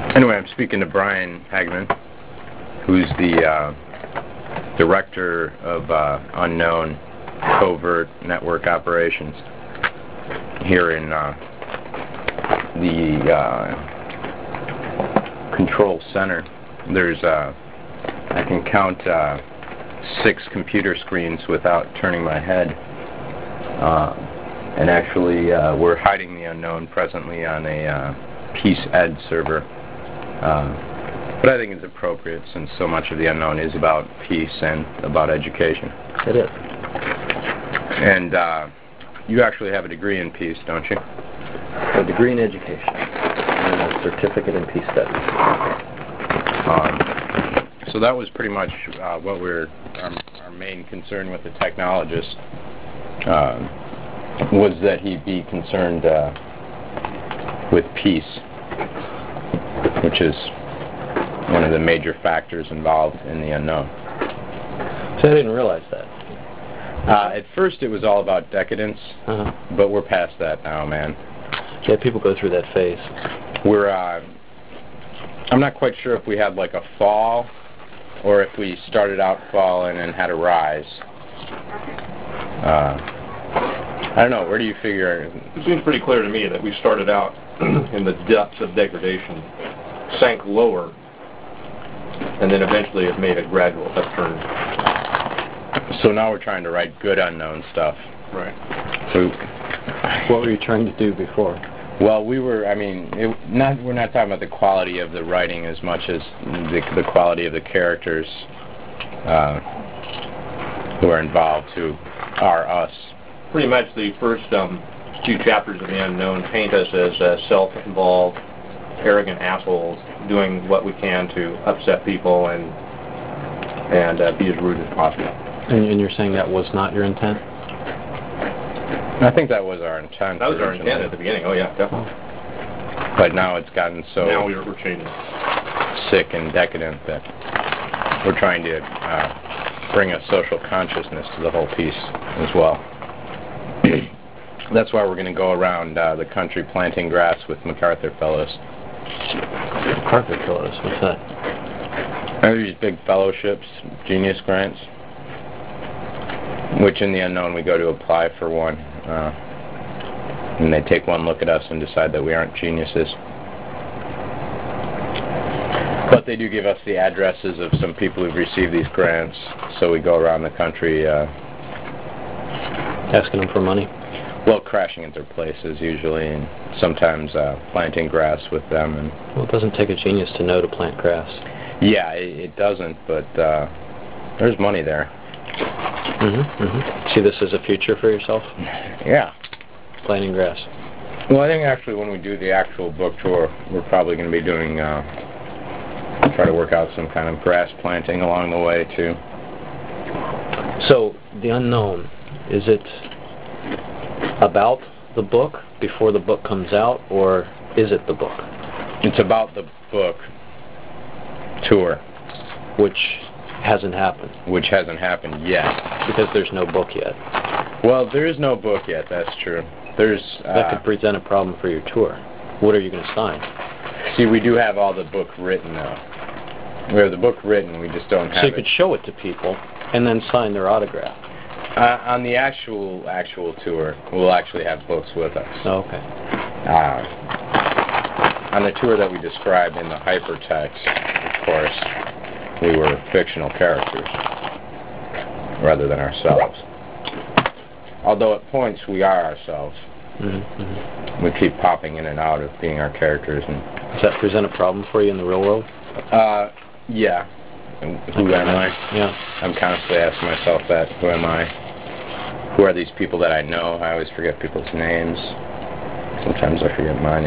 Anyway, I'm speaking to Brian Hageman, who's the director of Unknown Covert Network Operations here in the control center. There's, I can count 6 computer screens without turning my head. And actually, we're hiding the Unknown presently on a Peace Ed server. But I think it's appropriate since so much of the Unknown is about peace and about education. It is. And you actually have a degree in peace, don't you? A degree in education and a certificate in peace studies. So that was pretty much what our main concern with the technologist was that he be concerned with peace, which is one of the major factors involved in the Unknown. So I didn't realize that. At first it was all about decadence, but we're past that now, man. Yeah, people go through that phase. I'm not quite sure if we had like a fall or if we started out falling and had a rise. I don't know, where do you figure? It seems pretty clear to me that we started out in the depths of degradation, sank lower, and then eventually it made a gradual upturn. So now we're trying to write good Unknown stuff. Right. So, what were you trying to do before? Well, we're not talking about the quality of the writing as much as the quality of the characters who are involved, who are us. Pretty much the first few chapters of The Unknown paint us as self-involved, arrogant assholes doing what we can to upset people and be as rude as possible. And you're saying that was not your intent? I think that was our intent. That was our intent at the beginning. Oh yeah, definitely. But now it's gotten so now we're changing, sick and decadent that we're trying to bring a social consciousness to the whole piece as well. That's why we're going to go around the country planting grass with MacArthur Fellows. MacArthur Fellows? What's that? These big fellowships, genius grants, which in the Unknown we go to apply for one. And they take one look at us and decide that we aren't geniuses. But they do give us the addresses of some people who've received these grants, so we go around the country asking them for money? Well, crashing at their places usually, and sometimes planting grass with them. And well, it doesn't take a genius to know to plant grass. Yeah, it doesn't, but there's money there. See this as a future for yourself? Yeah. Planting grass. Well, I think actually when we do the actual book tour, we're probably going to be doing, try to work out some kind of grass planting along the way, too. So, The Unknown, is it about the book before the book comes out, or is it the book? It's about the book tour. Which hasn't happened. Which hasn't happened yet. Because there's no book yet. Well, there is no book yet, that's true. That could present a problem for your tour. What are you going to sign? See, we do have all the book written now. We have the book written, we just don't have it. So you could show it to people and then sign their autograph. On the actual tour, we'll actually have books with us. Oh, okay. On the tour that we described in the hypertext, of course, we were fictional characters rather than ourselves. Although at points we are ourselves. We keep popping in and out of being our characters. And does that present a problem for you in the real world? Yeah. Who am I? Yeah. I'm constantly asking myself that. Who am I? Who are these people that I know? I always forget people's names. Sometimes I forget my name.